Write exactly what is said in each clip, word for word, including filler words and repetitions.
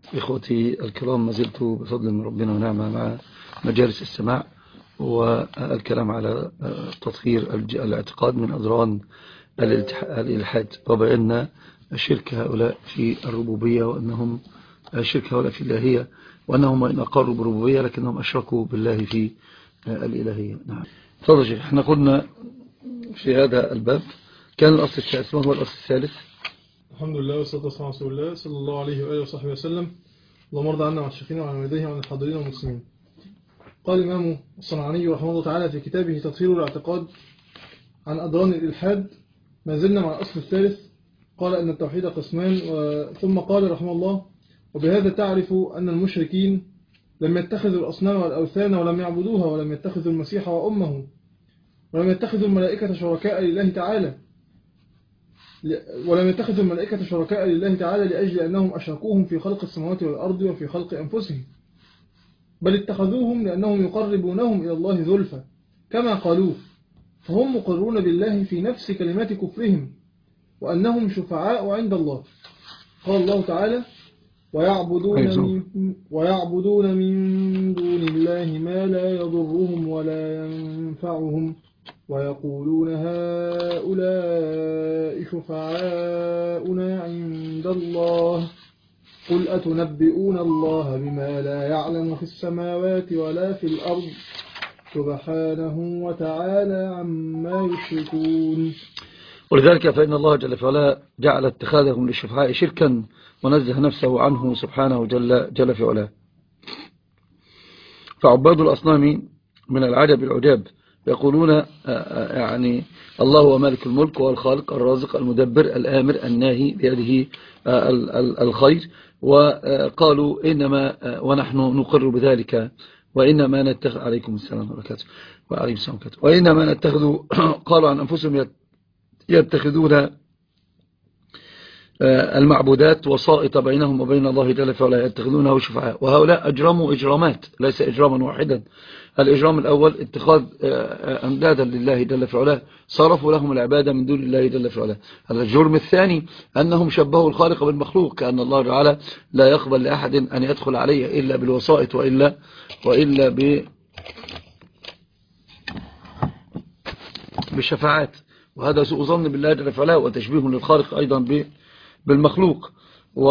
إخوتي الكرام، ما زلت بفضل من ربنا ونعمة مع مجالس السماع والكلام على تطهير الاعتقاد من أضران الإلحاد، وبأن شرك هؤلاء في الربوبية وأنهم شرك هؤلاء في الإلهية، وأنهم إن أقروا بالربوبية لكنهم أشركوا بالله في الإلهية. نعم. تفضل. احنا قلنا في هذا الباب كان الأصل الثالث. ما هو الأصل الثالث؟ الحمد لله والصلاة والسلام على رسول الله صلى الله عليه وآله وصحبه وسلم. اللهم ارض عنا وعن الشيخين وعن والديه وعن الحاضرين والمسلمين. قال الإمام الصنعاني رحمه الله تعالى في كتابه تطهير الاعتقاد عن أضران الإلحاد، ما زلنا مع الأصل الثالث. قال أن التوحيد قسمان، ثم قال رحمه الله: وبهذا تعرف أن المشركين لم يتخذوا الأصنام والأوثان ولم يعبدوها، ولم يتخذوا المسيح وأمه، ولم يتخذوا الملائكة شركاء لله تعالى ولم يتخذوا الملائكة شركاء لله تعالى لأجل أنهم أشركوهم في خلق السماوات والأرض وفي خلق أنفسهم، بل اتخذوهم لأنهم يقربونهم إلى الله زلفى كما قالوه، فهم مقرون بالله في نفس كلمات كفرهم وأنهم شفعاء عند الله. قال الله تعالى: ويعبدون من, ويعبدون من دون الله ما لا يضرهم ولا ينفعهم ويقولون هؤلاء شفعاؤنا عند الله، قل أتنبئون الله بما لا يعلم في السماوات ولا في الأرض سبحانه وتعالى عما يشركون. ولذلك فإن الله جل وعلا جعل اتخاذهم للشفعاء شركا ونزه نفسه عنه سبحانه جل, جل في علاه. فعباد الأصنام من العجب العجاب يقولون يعني الله هو مالك الملك والخالق الرازق المدبر الآمر الناهي بيده الخير، وقالوا إنما ونحن نقر بذلك وإنما نتخذ عليكم السلام وبركاته وعليكم السلام وبركاته وإنما نتخذ قالوا عن أنفسهم يتخذون المعبودات وسائط بينهم وبين الله جل وعلا، يتخذونه شفعاء. وهؤلاء أجرموا إجرامات، ليس إجراما واحدا. الإجرام الأول اتخاذ أندادا لله جل وعلا، صرفوا لهم العبادة من دون الله جل وعلا. الجرم الثاني أنهم شبهوا الخالق بالمخلوق، كأن الله تعالى لا يقبل لأحد أن يدخل عليه إلا بالوسائط وإلا وإلا ب بالشفاعات، وهذا سوء ظن بالله جل وعلا وتشبيه للخالق أيضا بالمخلوق. و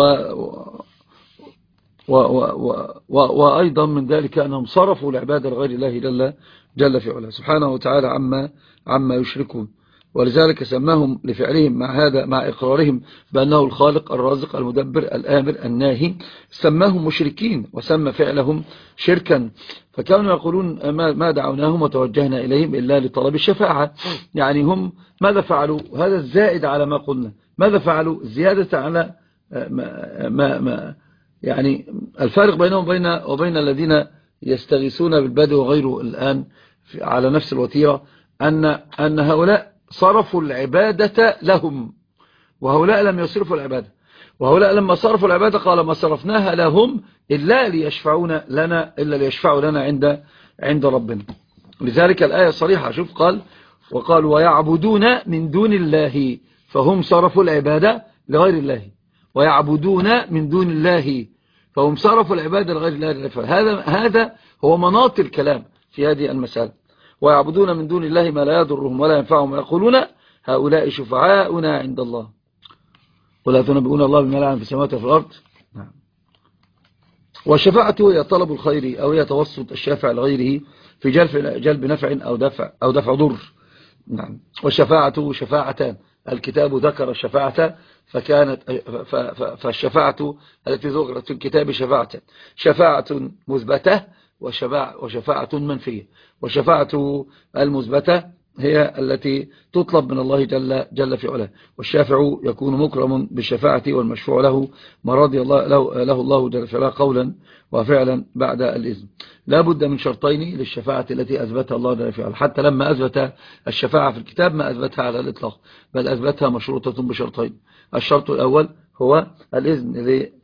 و و و وأيضا من ذلك أنهم صرفوا العبادة لغير الله جل, جل في علاه سبحانه وتعالى عما, عما يشركون. ولذلك سماهم لفعلهم مع هذا مع إقرارهم بأنه الخالق الرازق المدبر الآمر الناهي، سماهم مشركين وسمى فعلهم شركا. فكانوا يقولون ما دعوناهم وتوجهنا إليهم إلا لطلب الشفاعة. يعني هم ماذا فعلوا؟ هذا الزائد على ما قلنا. ماذا فعلوا؟ زيادة على ما, ما, ما يعني الفارق بينهم وبين, وبين الذين يستغيثون بالبدو وغيره الآن على نفس الوتيرة، أن, أن هؤلاء صرفوا العبادة لهم وهؤلاء لم يصرفوا العبادة. وهؤلاء لما صرفوا العبادة قال ما صرفناها لهم إلا ليشفعون لنا إلا ليشفعوا لنا عند عند ربنا. لذلك الآية صريحة. شوف قال وقالوا ويعبدون من دون الله، فهم صرفوا العبادة لغير الله. ويعبدون من دون الله فهم صرفوا العبادة لغير الله. هذا هذا هو مناط الكلام في هذه المسألة. ويعبدون من دون الله ما لا يضرهم ولا ينفعهم ويقولون هؤلاء شفعاؤنا عند الله، ولا تنبئون الله بما لا يعلم في السماوات وفي الأرض. نعم. والشفاعة هي طلب الخير أو هي توسط الشافع لغيره في جلب جلب نفع أو دفع أو دفع ضر. نعم. والشفاعة شفاعتان. الكتاب ذكر الشفاعة فكانت فالشفاعة التي ذكرت في الكتاب شفاعة شفاعة مثبتة وشفاعة منفية. والشفاعة المثبتة هي التي تطلب من الله جل, جل في علاه. والشافع يكون مكرم بالشفاعة والمشفوع له ما رضي الله له, له الله جل في علاه قولا وفعلا بعد الإذن. لا بد من شرطين للشفاعة التي أثبتها الله جل في علاه. حتى لما أثبت الشفاعة في الكتاب ما أثبتها على الإطلاق، بل أثبتها مشروطة بشرطين. الشرط الأول هو الإذن,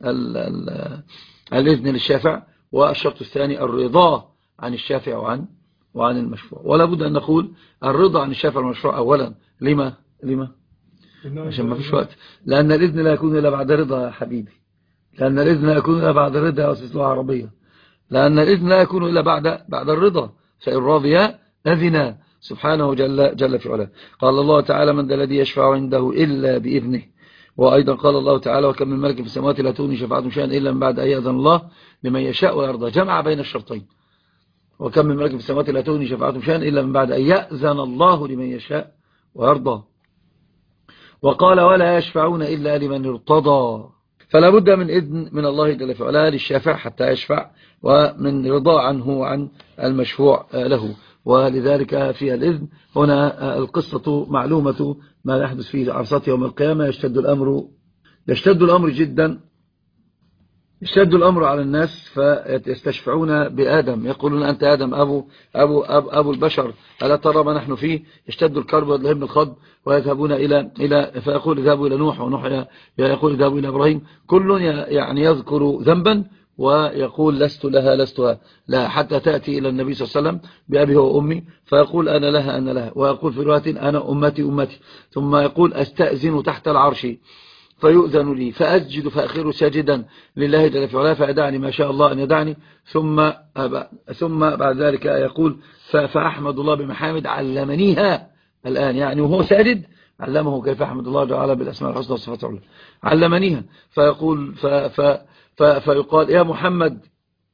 الإذن للشافع، والشرط الثاني الرضا عن الشافع وعن وعن المشفوع. ولا بد أن نقول الرضا عن الشافع والمشفوع أولا. لما؟ لما؟ عشان ما فيش وقت. لأن الإذن لا يكون إلا بعد رضا يا حبيبي. لأن الإذن لا يكون إلا بعد الرضا وسيسلوها عربية، لأن الإذن لا يكون إلا بعد بعد الرضا، فإن راضيا أذنا سبحانه جل, جل في علاه. قال الله تعالى: من ذا الذي يشفع عنده إلا بإذنه. وأيضا قال الله تعالى: وكم من ملك في السماوات لا تغني شفاعتهم شيئا إلا من بعد أن يأذن الله لمن يشاء ويرضى. جمع بين الشرطين: وكم من ملك في السماوات لا تغني شفاعتهم شيئا إلا من بعد أن يأذن الله لمن يشاء ويرضى. وقال: ولا يشفعون إلا لمن ارتضى. فلا بد من إذن من الله جل في علاه للشافع حتى يشفع، ومن رضا عنه عن المشفوع له. ولذلك في الإذن هنا القصة معلومة ما يحدث في عرصات يوم القيامة. يشتد الأمر يشتد الأمر جدا يشتد الأمر على الناس فيستشفعون بآدم، يقولون: أنت آدم أبو, أبو, أبو, أبو البشر، ألا ترى ما نحن فيه؟ يشتد الكرب ويذهبون الخض ويذهبون إلى إلى فيقول: اذهبوا إلى نوح، ونوح يقول: اذهبوا إلى إبراهيم. كل يعني يذكر ذنبا ويقول: لست لها لست لها، حتى تأتي إلى النبي صلى الله عليه وسلم بأبي وأمي فيقول: أنا لها أنا لها. ويقول في رواية: أنا أمتي أمتي. ثم يقول: أستأذن تحت العرش فيؤذن لي فأسجد فأخير ساجدا لله جل في علاه فيدعني ما شاء الله أن يدعني. ثم ثم بعد ذلك يقول: فأحمد الله بمحامد علمنيها الآن، يعني وهو ساجد علمه كيف أحمد الله تعالى بالأسماء الحسنى والصفات العلى، علمنيها. فيقول ف ف ف فيقال: يا محمد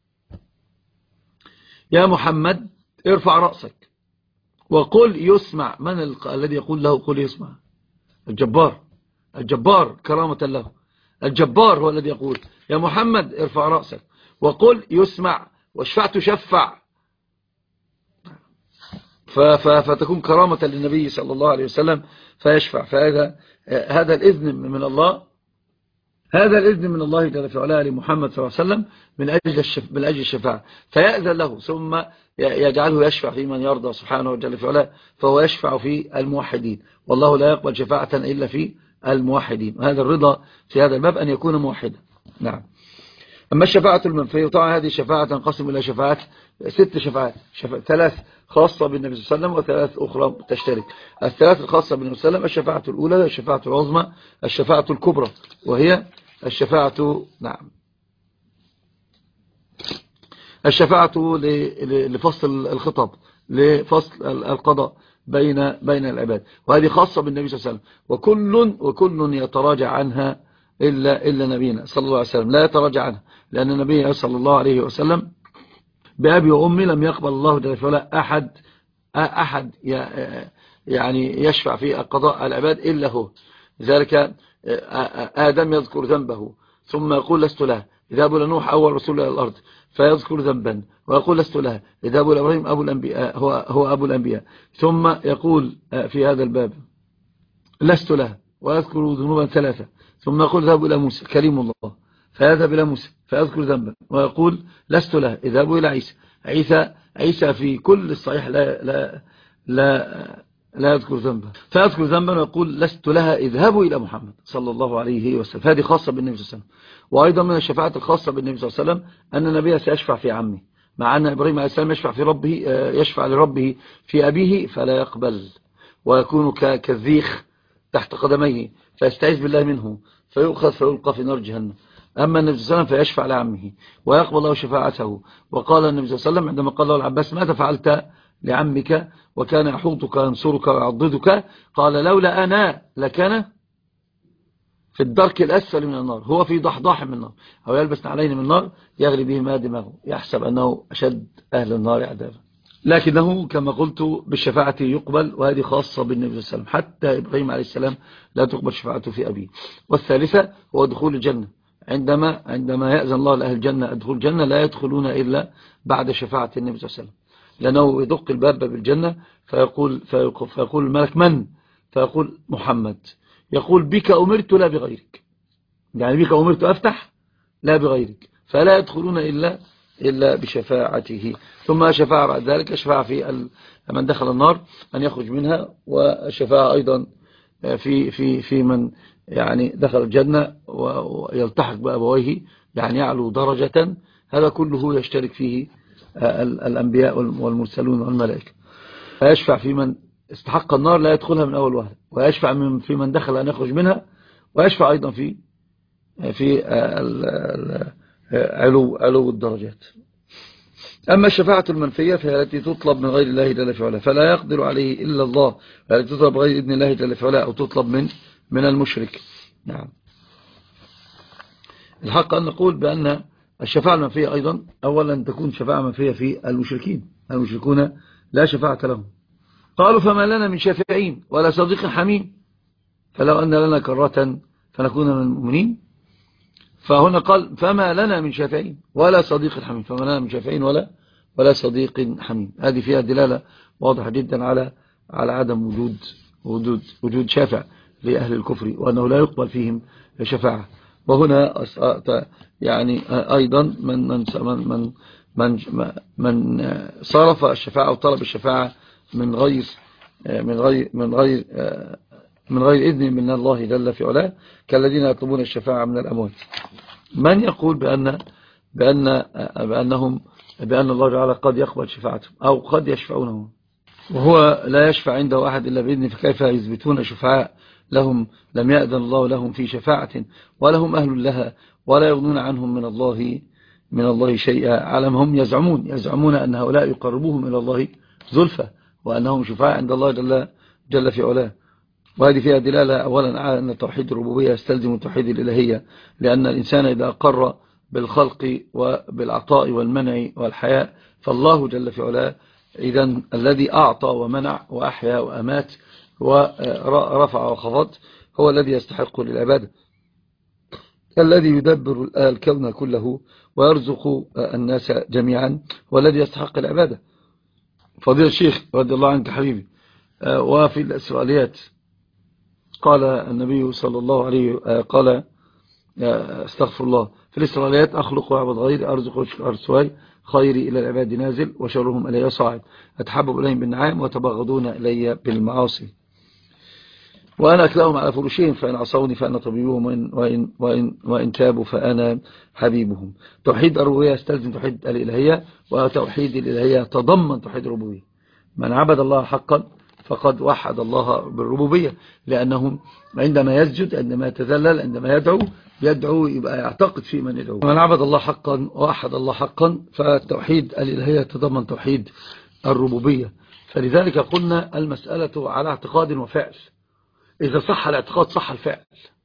يا محمد ارفع رأسك وقل يسمع. من ال... الذي يقول له قل يسمع؟ الجبار. الجبار كرامة له، الجبار هو الذي يقول: يا محمد ارفع رأسك وقل يسمع، واشفع تشفع. فتكون كرامة للنبي صلى الله عليه وسلم فيشفع. فهذا هذا الإذن من الله، هذا الإذن من الله جل في علاه لمحمد صلى الله عليه وسلم من أجل الشف... من أجل الشفاعة، فيأذن له ثم يجعله يشفع في من يرضى سبحانه وجل في علاه، فهو يشفع في الموحدين، والله لا يقبل شفاعة إلا في الموحدين. وهذا الرضا في هذا الباب أن يكون موحدا. نعم. أما الشفاعة المنفية، طبعا هذه الشفاعة تنقسم إلى شفاعات، ست شفاعات، شفاعة ثلاث خاصة بالنبي صلى الله عليه وسلم وثلاث أخرى تشترك. الثلاث الخاصة بالنبي صلى الله عليه وسلم: الشفاعة الأولى، الشفاعة العظمى، الشفاعة الكبرى، وهي الشفاعة نعم الشفاعة لفصل الخطاب، لفصل القضاء بين بين العباد، وهذه خاصة بالنبي صلى الله عليه وسلم. وكل وكل يتراجع عنها إلا إلا نبينا صلى الله عليه وسلم، لا يتراجع عنها، لأن النبي صلى الله عليه وسلم بأبي وأمي لم يقبل الله جل وعلا أحد أحد يعني يشفع في القضاء العباد إلا هو. لذلك آدم يذكر ذنبه ثم يقول: لست له. اذهبوا لنوح أول رسول إلى الأرض فيذكر ذنبا ويقول: لست له. اذهبوا لإبراهيم أبو الأنبياء، هو هو أبو الأنبياء، ثم يقول في هذا الباب: لست له، ويذكر ذنوبا ثلاثة، ثم يقول: اذهبوا إلى موسى كليم الله فيذهب إلى موسى فيذكر ذنبا ويقول: لست له. اذهبوا إلى عيسى عيسى عيسى في كل الصحيح لا لا لا لا يذكر ذنبا فيذكر ذنبا ويقول: لست لها. اذهبوا إلى محمد صلى الله عليه وسلم. هذه خاصة بالنبي صلى الله عليه وسلم. وأيضا من الشفاعات الخاصة بالنبي صلى الله عليه وسلم أن النبي سيشفع في عمه، مع أن إبراهيم عليه السلام يشفع في ربه يشفع لربه في أبيه فلا يقبل، ويكون كالذيخ تحت قدميه فيستعيذ بالله منه فيؤخذ فيلقى في نار جهنم. أما النبي صلى الله عليه وسلم فيشفع لعمه ويقبل الله شفاعته. وقال النبي صلى الله عليه وسلم عندما قال له العباس: ماذا فعلت لعمك وكان يحوطك وينصرك ويعضدك؟ قال: لولا أنا لكان في الدرك الأسفل من النار، هو في ضحضاح من النار، أو يلبس نعلين من النار يغلي بهما دماغه، يحسب أنه أشد أهل النار عذابا. لكنه كما قلت بالشفاعة يقبل، وهذه خاصة بالنبي صلى الله عليه وسلم. حتى إبراهيم عليه السلام لا تقبل شفاعته في أبيه. والثالثة هو دخول الجنة، عندما عندما يأذن الله لأهل الجنة أدخل الجنة لا يدخلون إلا بعد شفاعة النبي صلى الله عليه وسلم، لأنه يدق الباب بالجنة فيقول, فيقول, فيقول الملك: من؟ فيقول: محمد. يقول: بك أمرت لا بغيرك، يعني بك أمرت أفتح لا بغيرك، فلا يدخلون إلا إلا بشفاعته. ثم شفاعة بعد ذلك، شفاعة في من دخل النار أن يخرج منها، وشفاعة أيضا في في في من يعني دخل الجنة ويلتحق بأبويه، يعني يعلو درجة. هذا كله يشترك فيه الأنبياء والمرسلون والملائكة. فيشفع في من استحق النار لا يدخلها من أول وهلة، ويشفع في من دخل أن يخرج منها، ويشفع أيضا في في علو علو الدرجات. أما الشفاعة المنفية فهي التي تطلب من غير الله جل في علاه، فلا يقدر عليه إلا الله، التي تطلب غير إذن الله جل في علاه، أو تطلب من من المشرك. نعم. الحق أن نقول بأن الشفاعة المنفية أيضا أولا تكون شفاعة منفية في المشركين، المشركون لا شفاعة لهم. قالوا فما لنا من شافعين ولا صديق حميم، فلو أن لنا كرة فنكون من المؤمنين. فهنا قال فما لنا من شافعين ولا صديق حميم، فما لنا من شافعين ولا ولا صديق حميم. هذه فيها دلالة واضحة جدا على على عدم وجود وجود وجود شافع لأهل الكفر، وأنه لا يقبل فيهم شفاعة. وهنا يعني أيضا من من من من من صرف الشفاعة وطلب الشفاعة من غير من غير من غير من غير إذن من الله جل في علاه، كالذين يطلبون الشفاعة من الأموات. من يقول بأن بأن بأنهم بأن الله تعالى قد يقبل شفاعتهم أو قد يشفعونه، وهو لا يشفع عنده أحد إلا بإذنه، فكيف يثبتون شفعاء لهم لم يأذن الله لهم في شفاعة ولهم أهل لها ولا يغنون عنهم من الله من الله شيئا، علم هم يزعمون يزعمون أن هؤلاء يقربوهم إلى الله زلفى وأنهم شفعاء عند الله جل, جل في علاه. وهذه فيها دلالة أولا على أن توحيد الربوبية يستلزم توحيد الإلهية، لأن الإنسان إذا أقر بالخلق وبالعطاء والمنع والحياء فالله جل في علاه إذن الذي أعطى ومنع وأحيا وأمات ورفع وخفض هو الذي يستحق للعبادة، الذي يدبر الكون كله ويرزق الناس جميعا هو الذي يستحق العبادة. فضيلة الشيخ رضي الله عنك حبيبي، وفي الإسرائيليات قال النبي صلى الله عليه قال استغفر الله في الإسرائيليات أخلق وأعبد غيري أرزق وأشكر سواي خيري إلى العباد نازل وشرهم إلي صاعد أتحبب إليهم بالنعام وتبغضون إلي بالمعاصي وأنا أكلهم على فرشهم فإن عصوني فأنا طبيبهم وإن, وإن, وإن, وإن تابوا فأنا حبيبهم. توحيد الربوبية يستلزم توحيد الإلهية، وتوحيد الإلهية تضمن توحيد الربوبية. من عبد الله حقا فقد وحد الله بالربوبية، لأنه عندما يسجد عندما يتذلل عندما يدعو يدعو يبقى يعتقد في من يدعو. من عبد الله حقا ووحد الله حقا فتوحيد الإلهية تضمن توحيد الربوبية. فلذلك قلنا المسألة على اعتقاد وفعل، إذا صح الاعتقاد صح الفعل،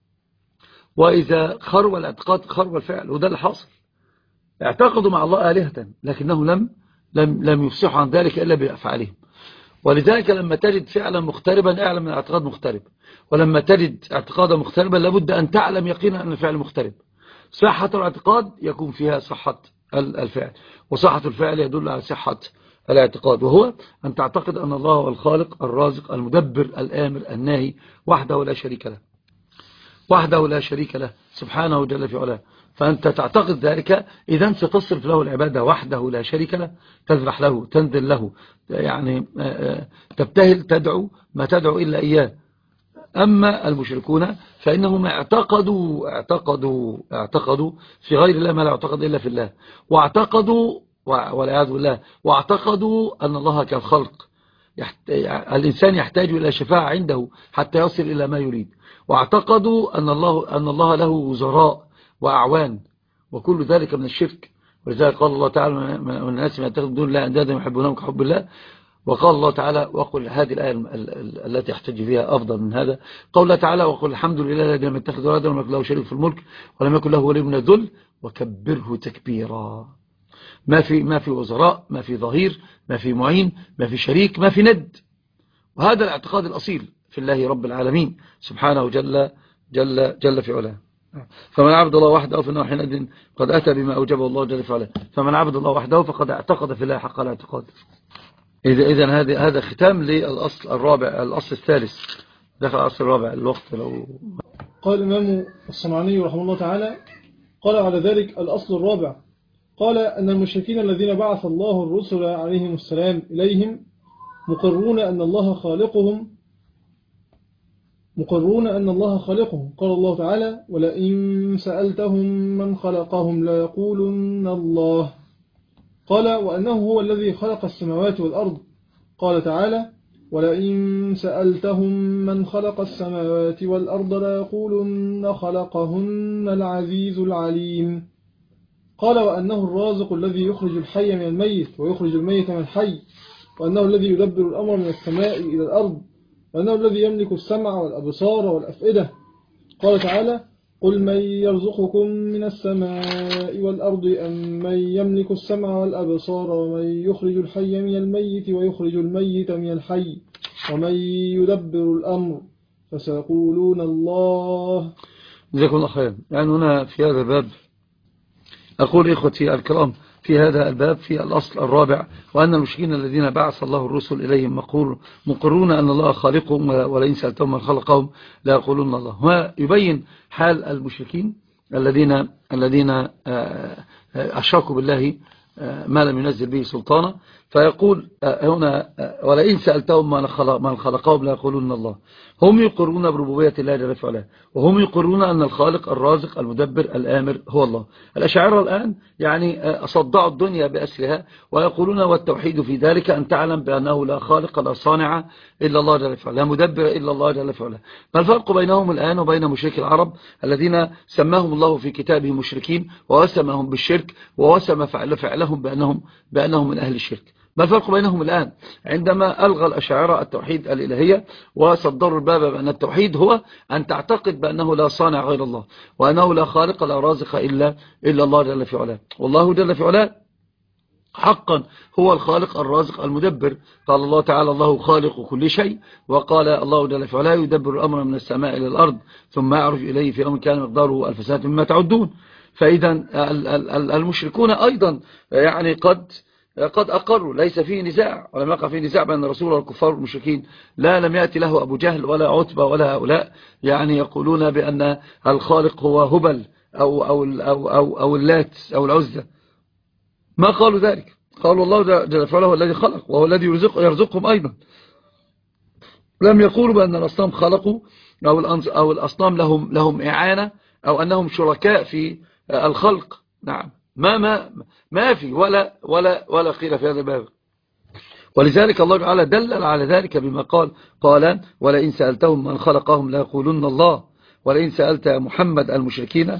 وإذا خرب الاعتقاد خرب الفعل. وده اللي حاصل، اعتقدوا مع الله آلهة لكنه لم لم لم يفصحوا عن ذلك إلا بأفعالهم. ولذلك لما تجد فعلا مختربا اعلم من اعتقاد مخترب، ولما تجد اعتقادا مختربا لابد أن تعلم يقينا أن الفعل مخترب. صحة الاعتقاد يكون فيها صحة الفعل، وصحة الفعل يدل على صحة الاعتقاد، وهو أن تعتقد أن الله هو الخالق الرازق المدبر الآمر الناهي وحده لا شريك له، وحده لا شريك له سبحانه جل في علاه. فأنت تعتقد ذلك إذا ستصرف له العبادة وحده لا شريك له، تذبح له تنذل له، يعني تبتهل تدعو ما تدعو إلا إياه. أما المشركون فإنهم اعتقدوا اعتقدوا اعتقدوا في غير الله ما لا يعتقد إلا في الله، واعتقدوا والعياذ بالله واعتقدوا أن الله كالخلق، يحت... الإنسان يحتاج إلى شفاعة عنده حتى يصل إلى ما يريد، واعتقدوا أن الله أن الله له وزراء وأعوان، وكل ذلك من الشرك. ولذلك قال الله تعالى من الناس من يتخذون دون الله أندادا يحبونهم كحب الله. وقال الله تعالى وقل هذه الآية التي يحتج فيها أفضل من هذا، قال الله تعالى وقل الحمد لله الذي لم يتخذ ولدا ولم يكن له شريك في الملك ولم يكن له ولي من الذل وكبره تكبيرا. ما في ما في وزراء، ما في ظهير، ما في معين، ما في شريك، ما في ند. وهذا الاعتقاد الأصيل في الله رب العالمين سبحانه جل جل جل في علاه. فمن عبد الله وحده فإنه حينئذ قد أتى بما أوجبه الله جل في علاه. فمن عبد الله وحده فقد اعتقد في الله حق الاعتقاد. إذا إذا هذا هذا ختام للأصل الرابع، الأصل الثالث. دخل الأصل الرابع الوقت لو قال الإمام الصنعاني رحمه الله تعالى قال على ذلك الأصل الرابع، قال أن المشركين الذين بعث الله الرسل عليهم السلام إليهم مقرون أن الله خالقهم مقرون أن الله خالقهم. قال الله تعالى ولئن سألتهم من خلقهم ليقولن الله. قال وأنه هو الذي خلق السماوات والأرض. قال تعالى ولئن سألتهم من خلق السماوات والأرض ليقولن خلقهن العزيز العليم. قال وأنه الرازق الذي يخرج الحي من الميت ويخرج الميت من الحي، وأنه الذي يدبر الأمر من السماء إلى الأرض، وأنه الذي يملك السمع والأبصار والأفئدة. قال تعالى قل من يرزقكم من السماء والأرض أم من يملك السمع والأبصار ومن يخرج الحي من الميت ويخرج الميت من الحي ومن يدبر الأمر فسيقولون الله. جزاكم الله خيرا. يعني هنا في هذا الباب أقول إخوتي الكرام في هذا الباب في الأصل الرابع، وأن المشركين الذين بعث الله الرسل إليهم مقرون أن الله خالقهم ولئن سألتهم من خلقهم لا يقولون الله. هو يبين حال المشركين الذين الذين أشركوا بالله ما لم ينزل به سلطانا، فيقول هنا ولئن سألتهم من خلقهم لا يقولون الله. هم يقرون بربوبية الله جل وعلا، وهم يقرون أن الخالق الرازق المدبر الآمر هو الله. الأشاعرة الآن يعني صدعوا الدنيا بأسرها ويقولون والتوحيد في ذلك أن تعلم بأنه لا خالق لا صانع إلا الله جل وعلا، لا مدبر إلا الله جل وعلا. ما الفرق بينهم الآن وبين مشركي العرب الذين سماهم الله في كتابه مشركين ووسمهم بالشرك ووسم فعل فعلهم بأنهم, بأنهم من أهل الشرك؟ ما الفرق بينهم الآن عندما ألغى الأشاعرة التوحيد الإلهية وصدروا الباب بأن التوحيد هو أن تعتقد بأنه لا صانع غير الله، وأنه لا خالق لا رازق إلا, إلا الله جل في علاه. والله جل في علاه حقا هو الخالق الرازق المدبر. قال الله تعالى الله خالق كل شيء، وقال الله جل في علاه يدبر الأمر من السماء إلى الأرض ثم يعرج إليه في يوم كان مقداره ألف سنة مما تعدون. فإذا المشركون أيضا يعني قد قد أقروا، ليس فيه نزاع ولم يقع فيه نزاع بين الرسول والكفار والمشركين. لا لم يأتي له أبو جهل ولا عتبة ولا هؤلاء يعني يقولون بأن الخالق هو هبل أو, أو, أو, أو, أو اللات أو العزة، ما قالوا ذلك. قالوا الله جل وعلا هو الذي خلق وهو الذي يرزق يرزقهم أيضا. لم يقولوا بأن الأصنام خلقوا أو, أو الأصنام لهم, لهم إعانة أو أنهم شركاء في الخلق. نعم ما ما ما في ولا ولا ولا قيل في هذا الباب. ولذلك الله تعالى دلل على ذلك بما قال قال ولئن سألتهم من خلقهم لا يقولون الله. ولئن سألت محمد المشركين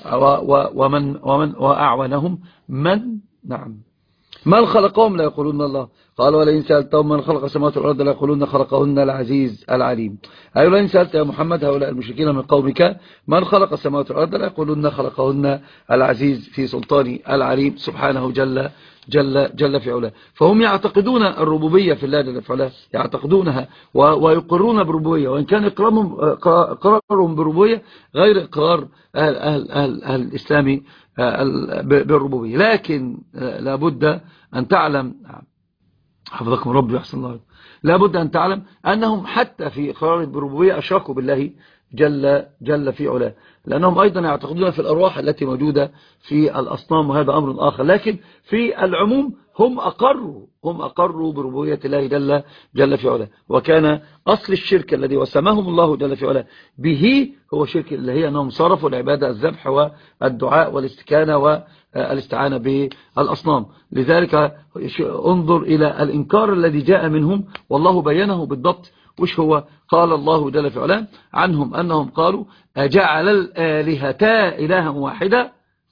ومن ومن وأعوانهم من نعم من خلقهم لا يقولون الله. قال ولئن سألتهم من خلق السماوات والأرض لا يقولون خلقهن العزيز العليم. أي ولئن سألت يا محمد هؤلاء المشركين من قومك من خلق السماوات والأرض لا يقولون خلقهن العزيز في سلطان العليم سبحانه جل جل جل في علاه. فهم يعتقدون الربوبية في الله جل في علاه، يعتقدونها ويقرون بربوبية، وإن كان إقرارهم إقرارهم بربوبية غير إقرار أهل, أهل, أهل, أهل الإسلام بالربوبية. لكن لابد أن تعلم حفظكم ربي ويحسن الله، لابد أن تعلم أنهم حتى في إقرار بالربوبية أشركوا بالله جل جل في علاه، لأنهم أيضا يعتقدون في الأرواح التي موجودة في الأصنام، وهذا أمر آخر. لكن في العموم هم أقروا هم أقروا بربوبية الله جل جل في علاه. وكان أصل الشرك الذي وسماهم الله جل في علاه به هو شرك اللي هي أنهم صرفوا العبادة الذبح والدعاء والاستكانة والاستعانة بالأصنام. لذلك انظر إلى الإنكار الذي جاء منهم والله بينه بالضبط وش هو. قال الله جل في علاه عنهم أنهم قالوا أجعل الآلهة إلها واحدة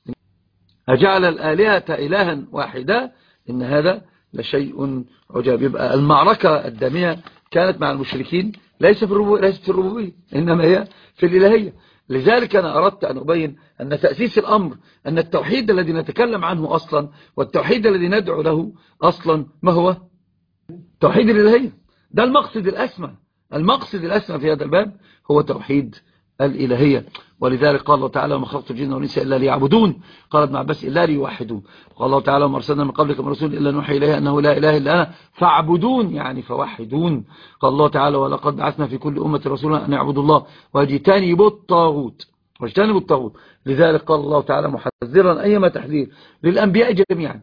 أجعل الآلهة إلها واحدة إن هذا لشيء عجاب. يبقى المعركة الدامية كانت مع المشركين ليس في الربوبية ليست في الربوبية إنما هي في الإلهية. لذلك أنا أردت أن أبين أن تأسيس الأمر أن التوحيد الذي نتكلم عنه أصلا والتوحيد الذي ندعو له أصلا ما هو توحيد الإلهية. ده المقصد الأسمى المقصد الأسمى في هذا الباب هو توحيد الإلهية. ولذلك قال الله تعالى وما خلقت الجن والإنس إلا ليعبدون. قال ابن عباس إلا ليوحدون. قال الله تعالى وما أرسلنا من قبلك من رسول إلا نوحي إليه أنه لا إله إلا أنا فاعبدون يعني فوحدون. قال الله تعالى ولقد بعثنا في كل أمة رسولا أن يعبدوا الله واجتنبوا الطاغوت واجتنبوا الطاغوت. لذلك قال الله تعالى محذرا أيما تحذير للأنبياء جميعا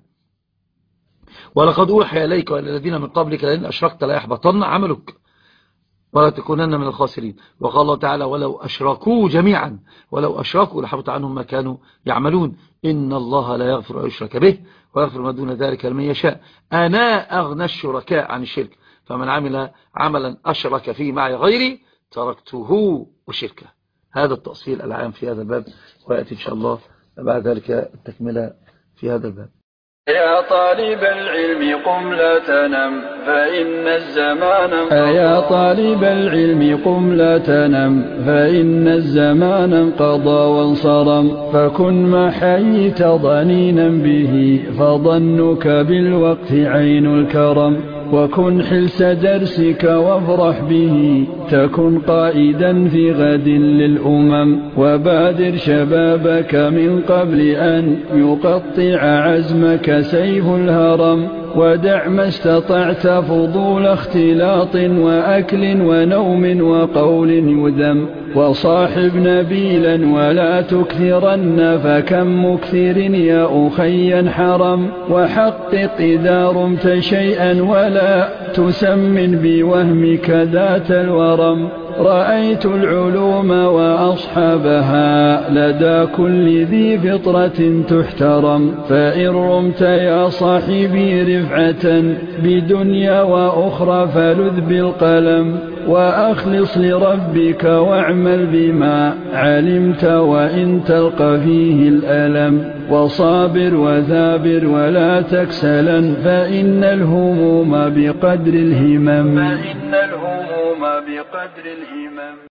ولقد أوحي إليك وإلى الذين من قبلك لئن أشركت لا يحبطن عملك ولا تكونن من الخاسرين. وقال الله تعالى ولو أشركوا جميعا ولو أشركوا لحبط عنهم ما كانوا يعملون إن الله لا يغفر أن يشرك به ويغفر ما دون ذلك لمن يشاء. أنا أغنى الشركاء عن الشرك. فمن عمل عملا أشرك فيه معي غيري تركته وشركه. هذا التأصيل العام في هذا الباب، ويأتي إن شاء الله بعد ذلك التكملة في هذا الباب. يا طالب العلم قم لا تنم فإن الزمان انقضى. يا طالب العلم قم لا تنم فإن الزمان انقضى وانصرم، فكن ما حييت ضنينا به فظنك بالوقت عين الكرم، وكن حلس درسك وافرح به تكن قائدا في غد للأمم، وبادر شبابك من قبل أن يقطع عزمك سيف الهرم، ودع ما استطعت فضول اختلاط وأكل ونوم وقول يذم، وصاحب نبيلا ولا تكثرن فكم مكثر يا أخي حرم، وحقق إذا رمت شيئا ولا تسمن بوهمك ذات الورم، رأيت العلوم وأصحابها لدى كل ذي فطرة تحترم، فإن رمت يا صاحبي رفعة بدنيا وأخرى فلذ بالقلم، وأخلص لربك واعمل بما علمت وإن تلقى فيه الألم، وصابر وثابر ولا تكسلا فإن الهموم بقدر الهمم. فإن الهموم بقدر الهمم.